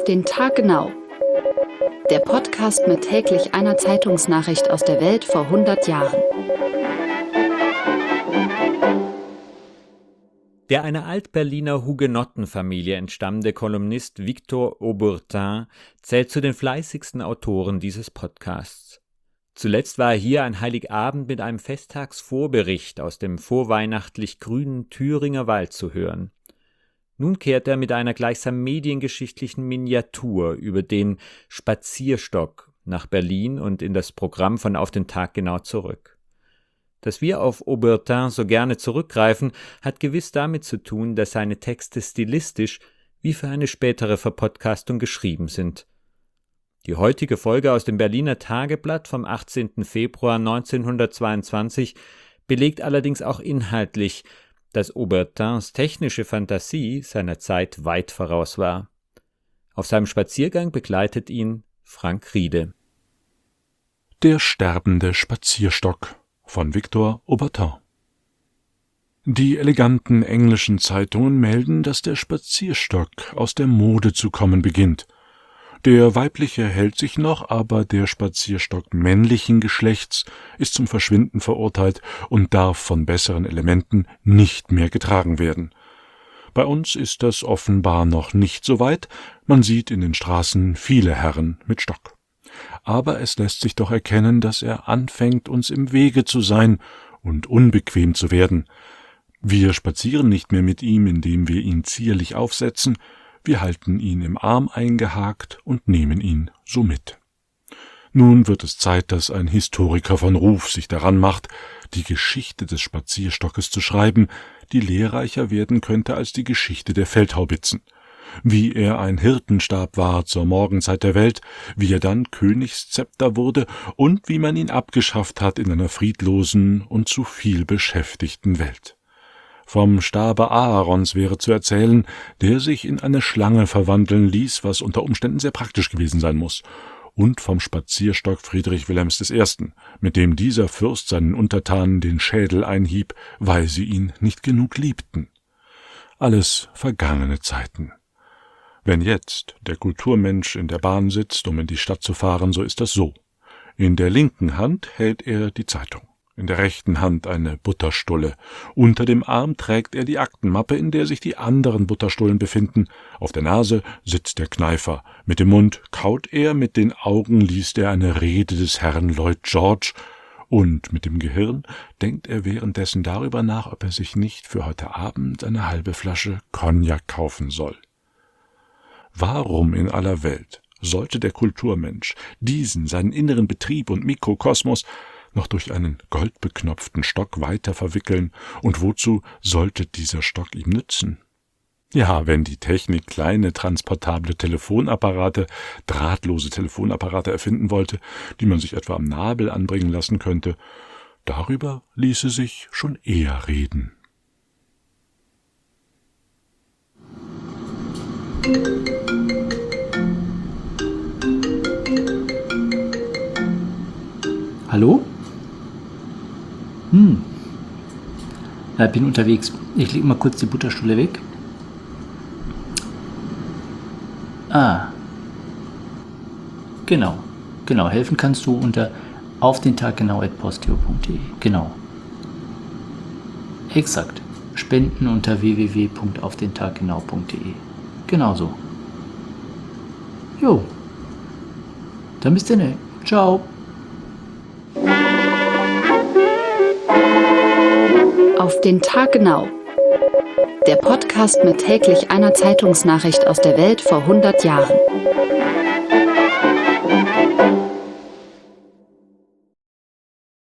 den Tag genau. Der Podcast mit täglich einer Zeitungsnachricht aus der Welt vor 100 Jahren. Der einer Alt-Berliner Hugenottenfamilie entstammende Kolumnist Victor Auburtin zählt zu den fleißigsten Autoren dieses Podcasts. Zuletzt war er hier an Heiligabend mit einem Festtagsvorbericht aus dem vorweihnachtlich grünen Thüringer Wald zu hören. Nun kehrt er mit einer gleichsam mediengeschichtlichen Miniatur über den Spazierstock nach Berlin und in das Programm von Auf den Tag genau zurück. Dass wir auf Auburtin so gerne zurückgreifen, hat gewiss damit zu tun, dass seine Texte stilistisch wie für eine spätere Verpodcastung geschrieben sind. Die heutige Folge aus dem Berliner Tageblatt vom 18. Februar 1922 belegt allerdings auch inhaltlich, dass Auburtins technische Fantasie seiner Zeit weit voraus war. Auf seinem Spaziergang begleitet ihn Frank Riede. Der sterbende Spazierstock von Victor Auburtin. Die eleganten englischen Zeitungen melden, dass der Spazierstock aus der Mode zu kommen beginnt. Der weibliche hält sich noch, aber der Spazierstock männlichen Geschlechts ist zum Verschwinden verurteilt und darf von besseren Elementen nicht mehr getragen werden. Bei uns ist das offenbar noch nicht so weit, man sieht in den Straßen viele Herren mit Stock. Aber es lässt sich doch erkennen, dass er anfängt, uns im Wege zu sein und unbequem zu werden. Wir spazieren nicht mehr mit ihm, indem wir ihn zierlich aufsetzen, wir halten ihn im Arm eingehakt und nehmen ihn so mit. Nun wird es Zeit, dass ein Historiker von Ruf sich daran macht, die Geschichte des Spazierstockes zu schreiben, die lehrreicher werden könnte als die Geschichte der Feldhaubitzen. Wie er ein Hirtenstab war zur Morgenzeit der Welt, wie er dann Königszepter wurde und wie man ihn abgeschafft hat in einer friedlosen und zu viel beschäftigten Welt. Vom Stabe Aarons wäre zu erzählen, der sich in eine Schlange verwandeln ließ, was unter Umständen sehr praktisch gewesen sein muss, und vom Spazierstock Friedrich Wilhelms I., mit dem dieser Fürst seinen Untertanen den Schädel einhieb, weil sie ihn nicht genug liebten. Alles vergangene Zeiten. Wenn jetzt der Kulturmensch in der Bahn sitzt, um in die Stadt zu fahren, so ist das so. In der linken Hand hält er die Zeitung. In der rechten Hand eine Butterstulle. Unter dem Arm trägt er die Aktenmappe, in der sich die anderen Butterstullen befinden. Auf der Nase sitzt der Kneifer. Mit dem Mund kaut er, mit den Augen liest er eine Rede des Herrn Lloyd George. Und mit dem Gehirn denkt er währenddessen darüber nach, ob er sich nicht für heute Abend eine halbe Flasche Cognac kaufen soll. Warum in aller Welt sollte der Kulturmensch diesen, seinen inneren Betrieb und Mikrokosmos, noch durch einen goldbeknopften Stock weiter verwickeln, und wozu sollte dieser Stock ihm nützen? Ja, wenn die Technik kleine, transportable Telefonapparate, drahtlose Telefonapparate erfinden wollte, die man sich etwa am Nabel anbringen lassen könnte, darüber ließe sich schon eher reden. Hallo? Ja, bin unterwegs. Ich lege mal kurz die Butterstulle weg. Genau. Helfen kannst du unter aufdentaggenau@posteo.de. Genau. Exakt. Spenden unter www.aufdentaggenau.de. Genau so. Jo. Dann bis dann. Ciao. Auf den Tag genau. Der Podcast mit täglich einer Zeitungsnachricht aus der Welt vor 100 Jahren.